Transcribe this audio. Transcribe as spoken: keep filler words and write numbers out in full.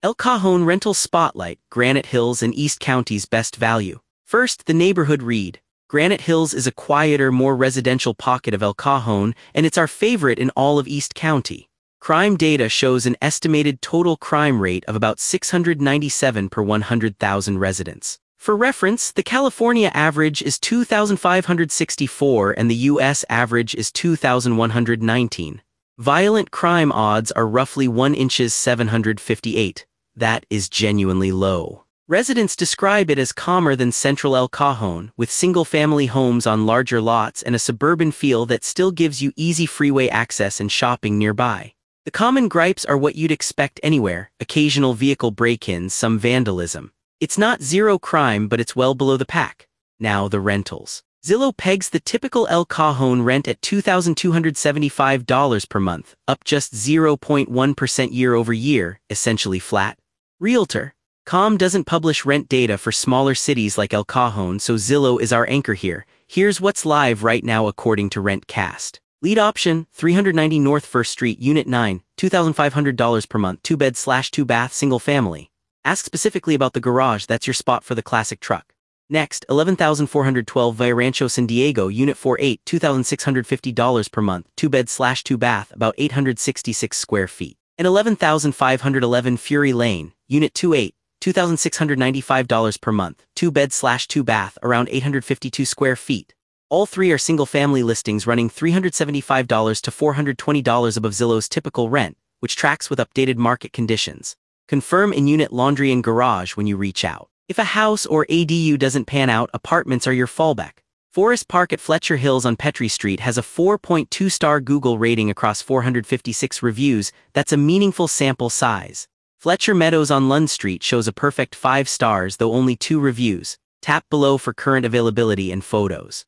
El Cajon Rental Spotlight, Granite Hills and East County's best value. First, the neighborhood read. Granite Hills is a quieter, more residential pocket of El Cajon, and it's our favorite in all of East County. Crime data shows an estimated total crime rate of about six hundred ninety-seven per one hundred thousand residents. For reference, the California average is two thousand five hundred sixty-four and the U S average is two thousand one hundred nineteen. Violent crime odds are roughly one inches seven hundred fifty-eight. That is genuinely low. Residents describe it as calmer than central El Cajon, with single-family homes on larger lots and a suburban feel that still gives you easy freeway access and shopping nearby. The common gripes are what you'd expect anywhere: occasional vehicle break-ins, some vandalism. It's not zero crime, but it's well below the pack. Now the rentals. Zillow pegs the typical El Cajon rent at two thousand two hundred seventy-five dollars per month, up just zero point one percent year over year, essentially flat. Realtor. Com doesn't publish rent data for smaller cities like El Cajon, so Zillow is our anchor here. Here's what's live right now according to RentCast. Lead option, three ninety North First Street, Unit nine, two thousand five hundred dollars per month, two bed slash two bath, single family. Ask specifically about the garage, that's your spot for the classic truck. Next, eleven thousand four hundred twelve Via Rancho San Diego, Unit forty-eight, two thousand six hundred fifty dollars per month, two bed slash two bath, about eight hundred sixty-six square feet. And eleven thousand five hundred eleven Fury Lane, Unit twenty-eight, two thousand six hundred ninety-five dollars per month, two bed slash two bath, around eight hundred fifty-two square feet. All three are single-family listings running three hundred seventy-five dollars to four hundred twenty dollars above Zillow's typical rent, which tracks with updated market conditions. Confirm in-unit laundry and garage when you reach out. If a house or A D U doesn't pan out, apartments are your fallback. Forest Park at Fletcher Hills on Petrie Street has a four point two star Google rating across four hundred fifty-six reviews. That's a meaningful sample size. Fletcher Meadows on Lund Street shows a perfect five stars, though only two reviews. Tap below for current availability and photos.